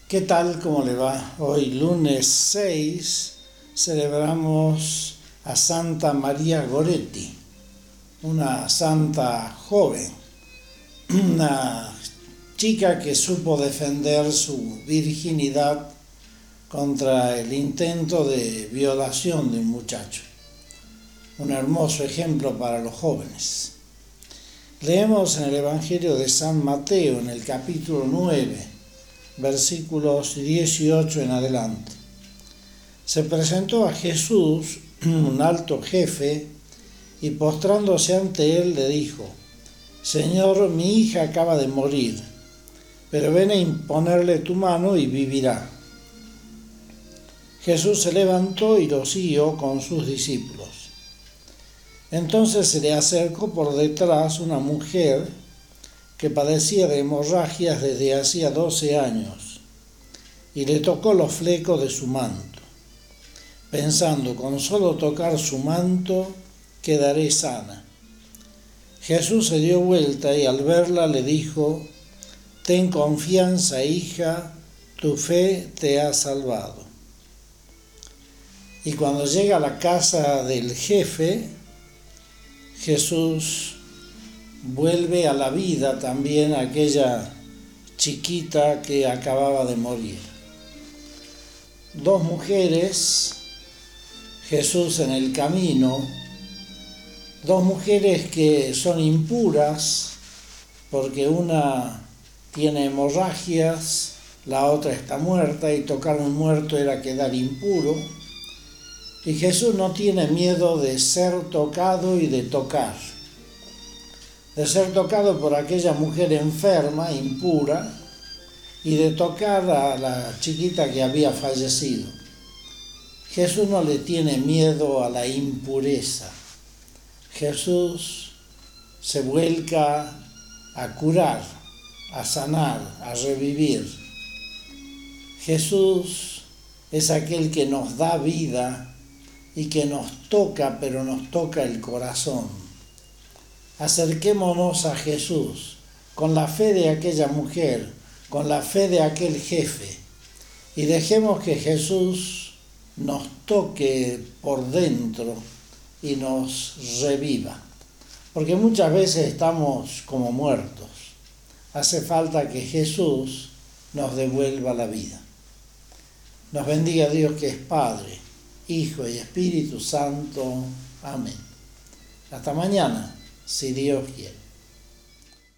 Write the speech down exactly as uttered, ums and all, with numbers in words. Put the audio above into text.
¿Qué tal? ¿Cómo le va? Hoy, lunes seis, celebramos a Santa María Goretti, una santa joven, una chica que supo defender su virginidad contra el intento de violación de un muchacho. Un hermoso ejemplo para los jóvenes. Leemos en el Evangelio de San Mateo, en el capítulo nueve, versículos dieciocho en adelante. Se presentó a Jesús un alto jefe y postrándose ante él le dijo: Señor, mi hija acaba de morir, pero ven a imponerle tu mano y vivirá. Jesús se levantó y lo siguió con sus discípulos. Entonces se le acercó por detrás una mujer que padecía de hemorragias desde hacía doce años, y le tocó los flecos de su manto, pensando: con solo tocar su manto quedaré sana. Jesús se dio vuelta y al verla le dijo: Ten confianza, hija, tu fe te ha salvado. Y cuando llega a la casa del jefe, Jesús vuelve a la vida también a aquella chiquita que acababa de morir. Dos mujeres, Jesús en el camino, dos mujeres que son impuras porque una tiene hemorragias, la otra está muerta, y tocar un muerto era quedar impuro. Y Jesús no tiene miedo de ser tocado y de tocar. De ser tocado por aquella mujer enferma, impura, y de tocar a la chiquita que había fallecido. Jesús no le tiene miedo a la impureza. Jesús se vuelca a curar, a sanar, a revivir. Jesús es aquel que nos da vida y que nos toca, pero nos toca el corazón. Acerquémonos a Jesús con la fe de aquella mujer, con la fe de aquel jefe, y dejemos que Jesús nos toque por dentro y nos reviva. Porque muchas veces estamos como muertos. Hace falta que Jesús nos devuelva la vida. Nos bendiga Dios, que es Padre, Hijo y Espíritu Santo. Amén. Hasta mañana, si Dios quiere.